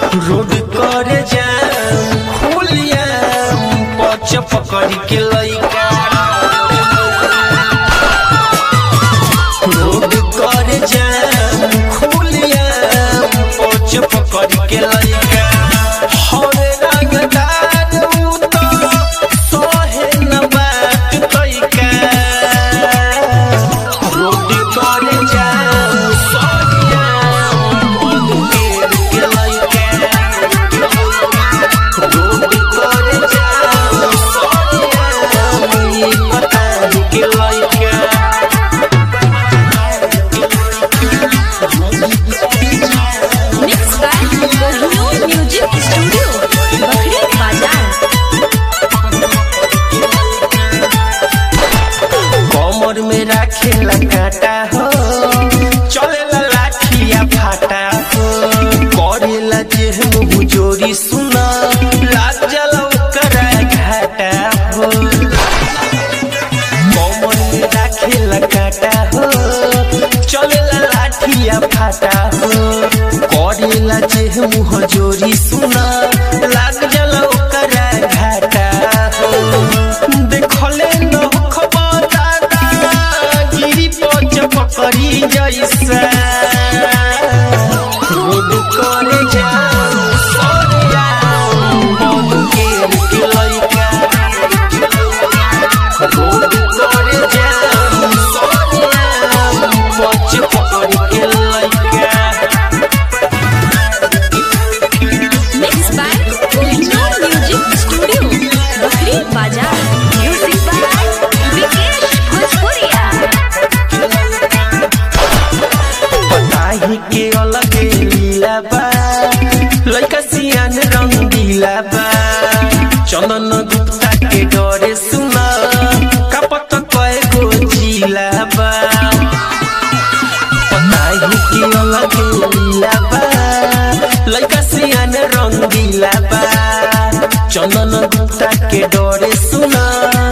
Road कर जाम खुलिया पच पकड़ के लइका रोड कर जाम खुलिया पच पकड़ के लइका हरे रंगदार तो सोहे न बात तइका रोड कर जाम सोनिया बंद के लइका रोड कर जाम सोनिया पता के लइका Mixed by Kohinoor Music Studio, Bakhri Bazaar. कमर में राखे काटा हो चले लाठिया फाटा हो करेला जेहन बुजोरी सुना लाग जला ओकरा घाटा हो कमर में राखे काटा हो चले लाठिया फाटा हो करेला जेहन बुजोरी सुना लाग जला ओकरा घाटा हो देखले न खबर गिरी पच पकड़ी जैसा रोड करे जाम सोनिया बंद के लइका रोड करे जाम सोनिया पच पकड़ के लइका Mixed by Kohinoor Music Studio, Bakhri Bazaar. Music by Vikesh Bhojpuria. पताही के अलग लीला बा लइका सियान रंगीला बा चंदन गुप्ता के डरे सुना कपत कए गो जिला बा पताही के अलग लीला बा लइका सियान रंगीला बा चंदन गुप्ता के डरे सुना